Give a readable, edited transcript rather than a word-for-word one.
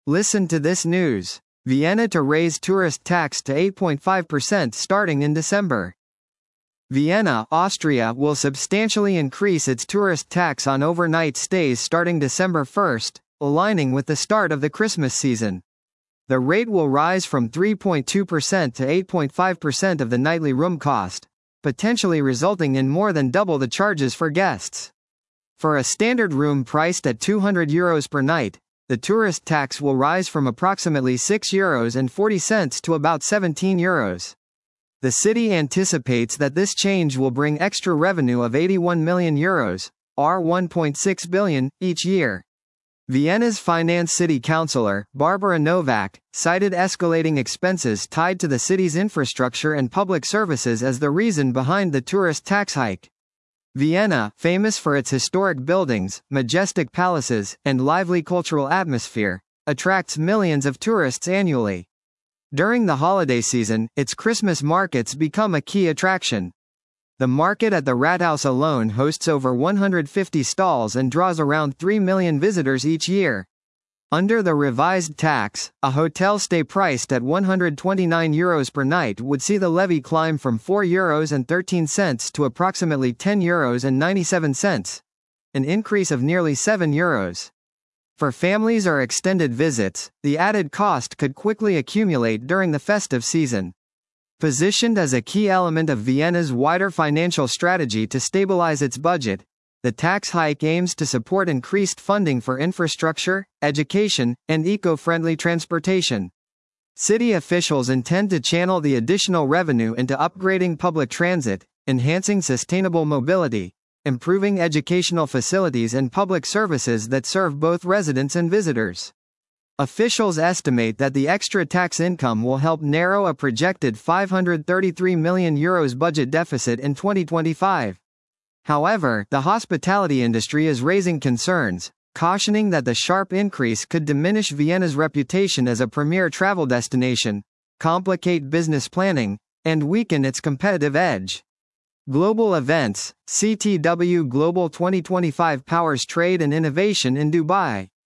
Listen to this news. Vienna to raise tourist tax to 8.5% starting in December. Vienna, Austria will substantially increase its tourist tax on overnight stays starting December 1, aligning with the start of the Christmas season. The rate will rise from 3.2% to 8.5% of the nightly room cost, potentially resulting in more than double the charges for guests. For a standard room priced at €200 per night, the tourist tax will rise from approximately €6.40 to about €17. The city anticipates that this change will bring extra revenue of €81 million, or $1.6 billion, each year. Vienna's finance city councillor, Barbara Novak, cited escalating expenses tied to the city's infrastructure and public services as the reason behind the tourist tax hike. Vienna, famous for its historic buildings, majestic palaces, and lively cultural atmosphere, attracts millions of tourists annually. During the holiday season, its Christmas markets become a key attraction. The market at the Rathaus alone hosts over 150 stalls and draws around 3 million visitors each year. Under the revised tax, a hotel stay priced at €129 per night would see the levy climb from €4.13 to approximately €10.97, an increase of nearly €7. For families or extended visits, the added cost could quickly accumulate during the festive season. Positioned as a key element of Vienna's wider financial strategy to stabilize its budget, the tax hike aims to support increased funding for infrastructure, education, and eco-friendly transportation. City officials intend to channel the additional revenue into upgrading public transit, enhancing sustainable mobility, improving educational facilities and public services that serve both residents and visitors. Officials estimate that the extra tax income will help narrow a projected €533 million budget deficit in 2025. However, the hospitality industry is raising concerns, cautioning that the sharp increase could diminish Vienna's reputation as a premier travel destination, complicate business planning, and weaken its competitive edge. Global events. CTW Global 2025 powers trade and innovation in Dubai.